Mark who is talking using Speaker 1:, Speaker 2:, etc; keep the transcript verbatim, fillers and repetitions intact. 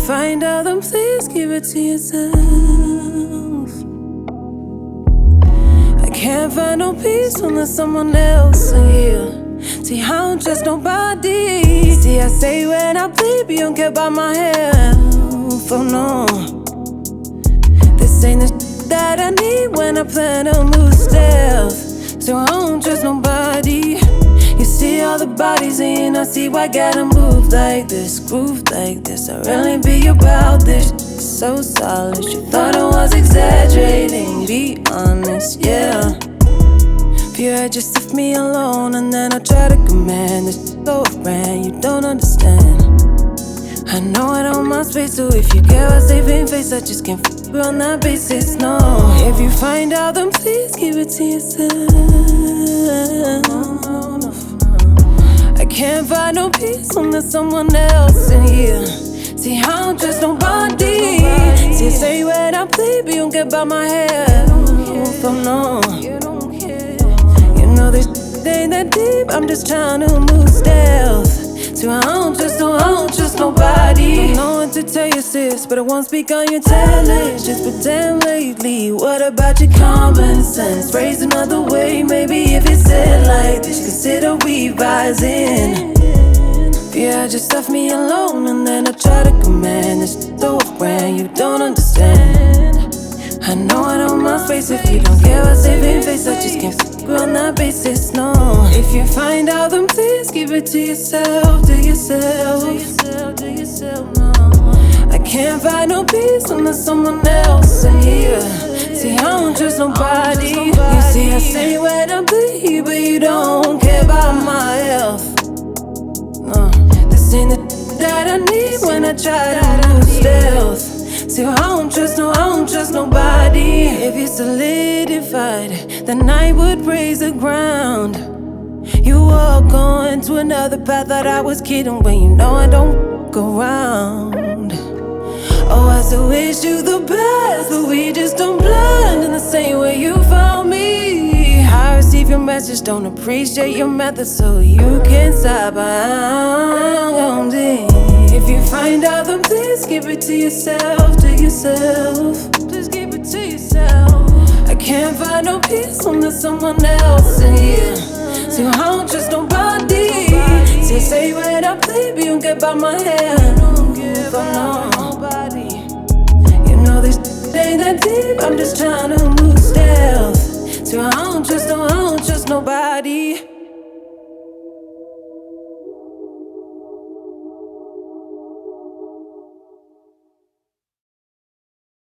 Speaker 1: find out, then please give it to yourself. I can't find no peace unless someone else in here. See, I don't trust nobody. See, I say when I bleed, but you don't care about my health. Oh no, this ain't the shit that I need when I plan to move stealth. So I don't trust nobody. You see all the bodies and I see why gotta move like this, groove like this. I really be about this shit. So solid. You thought I was exaggerating, be honest, yeah. You had just left me alone and then I try to command this shit so grand, you don't understand. I know I don't mind space, so if you care about saving face, I just can't f you on that basis, no. If you find out, then please give it to yourself. I can't find no peace unless someone else in here. See, I don't trust nobody. See, I say when I bleed, but you don't care about my health. Oh no, you know this ain't that deep, I'm just trying to move stealth. So I don't trust, no, I don't trust nobody. Don't know what to tell you, sis, but I won't speak on your talent. Just pretend lately. What about your common sense? Phrase another way, maybe if it's said like this, consider revising. Yeah, just left me alone and then I try to command this shit so grand, you don't understand. I know I don't mind space if you don't care about saving face, I just can't f you on that basis, no. If you find out, then please give it to yourself, to yourself, to yourself, to yourself, no. I can't find no peace unless someone else in here. See, I don't trust nobody. You see, I say when I bleed, but you don't care about my health. No, this ain't the that I need when I try to move stealth. See, I don't trust, no, I don't trust nobody. If you solidified, then I would raise the ground. You walk on to another path, that I was kidding when you know I don't go around. Oh, I still wish you the best, but we just don't blend in the same way you found me. I receive your message, don't appreciate your method, so you can stop around it. If you find out, then please give it to yourself, to yourself. Just give it to yourself. I can't find no peace unless someone else in here. See, I don't trust nobody. See, I say when I play, but you don't care about my head. Don't give about nobody. You know this ain't that deep, I'm just trying to move stealth. See, I don't trust, no, I don't trust nobody.